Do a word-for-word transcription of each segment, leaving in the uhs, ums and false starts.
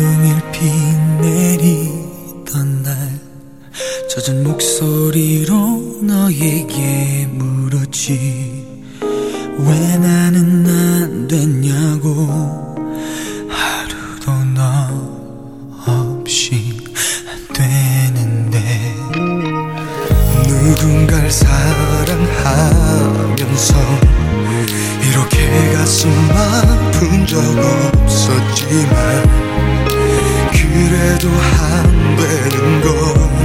종일 비 내리던 날 젖은 목소리로 너에게 물었지. 왜 나는 안 됐냐고. 하루도 너 없이 안 되는데. 누군가를 사랑하면서 이렇게 가슴 아픈 적 없었지만 그래도 안 되는 걸.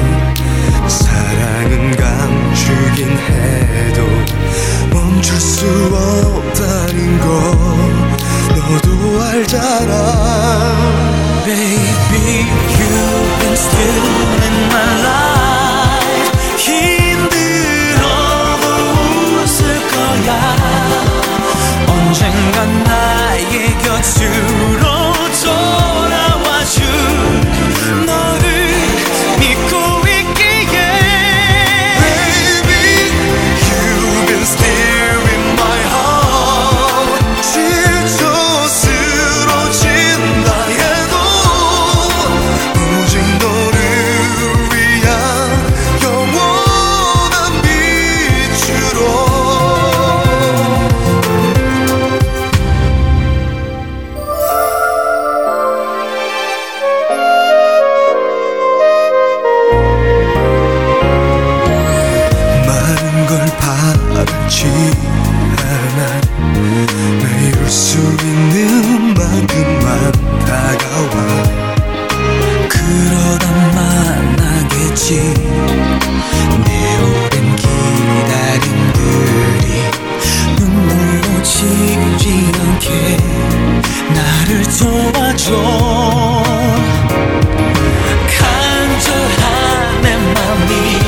사랑은 감추긴 해도 멈출 수 없다는 걸 너도 알잖아. Baby, you've been still in my life. 힘들어도 웃을 거야. 언젠간 나의 곁으로 돌아와줄 너를 믿고 있기에. Baby, you've been still in my heart. 지쳐 쓰러진다 해도 오직 너를 위한 영원한 빛으로. 바라지 않아. 매일 울 수 있는 만큼만 다가와. 그러다 만나겠지. 내 오랜 기다림들이 눈물로 지지 않게 나를 도와줘. 간절한 내 맘이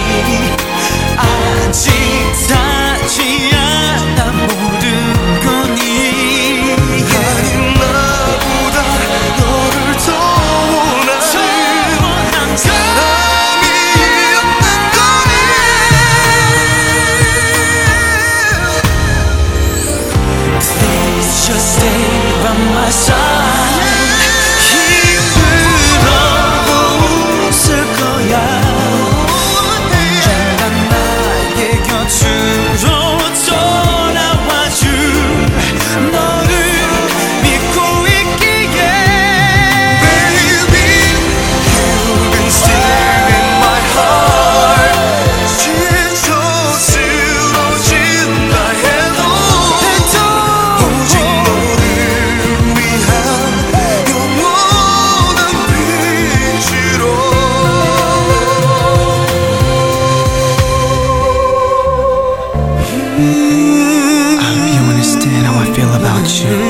아직 닿지 않아 모르거니. 아니 나보다 너를 더 원하는 사람이 없는 거니. Please just stay by my side. 힘들어도 웃을 거야. 주로 돌아와줄 너를 믿고 있기에. Baby, you've been still in my heart. 지쳐 쓰러진다 해도 오직 너를 위한 영원한 빛으로. You understand how I feel about you.